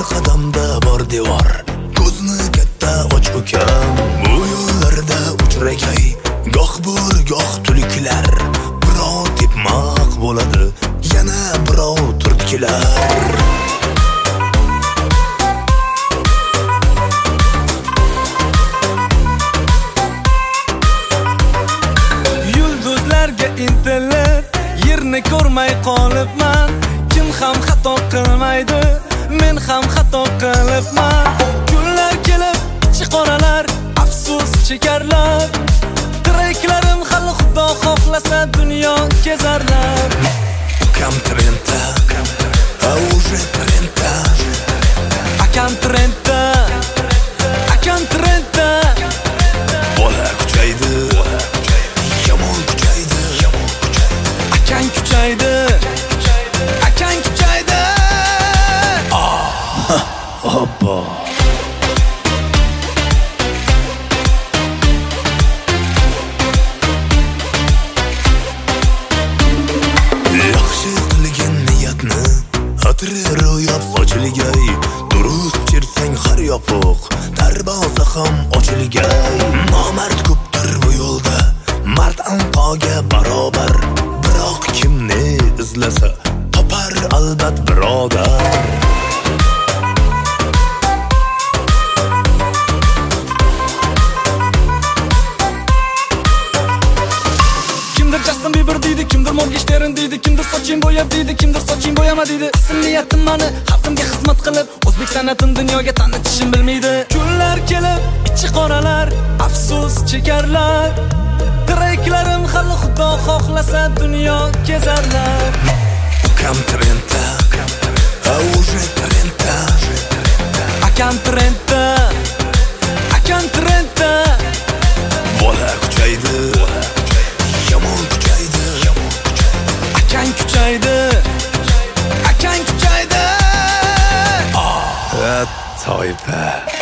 har qadamda bor devor. Ko'zni katta och ukam, bu yo'llarda uchragay goh bur goh tulkilar. Birov tepmoq bo'ladi, yana birov turtkilar. Yulduzlarga intilib yerni ko'rmay qolibman. Kim ham xato qilmaydi, men ham xato qilibman. Kunlar kelib ichi qoralar, afsus chekarlar. Tiraklarim hali Xudo xohlasa dunyo kezarlar. Ukam trendda, уже trendda. Akam trendda, akam trendda. Bola kuchaydi, yomon kuchaydi. Akang kuchaydi, akang kuchaydi. Hoppa. Yaxshi qilgan niyatni xatri ro'yab sochilgay. Durust chirsang har yopiq, darvoza ham ochilgay. Nomard ko'pdir bu yo'lda, mard anqoga barobar. Biroq kimni izlasa, topar albat birodar. Kimdir Justin Bieber deydi, kimdir Morgenstern deydi, kimdir soching bo'yab deydi, kimdir soching bo'yama deydi. Ism niyatim mani xalqimga xizmat qilib, o'zbek san'atini dunyoga tanitishim bilmaydi. Kunlar kelib ichi qoralar, afsus chekarlar. Tiraklarim hali Xudo xohlasa dunyo kezarlar. Ukam trendda, уже trendda. Akam trendda, akam trendda. Bola kuchaydi, yomon kuchaydi. Akang kuchaydi, akang kuchaydi. Toypa.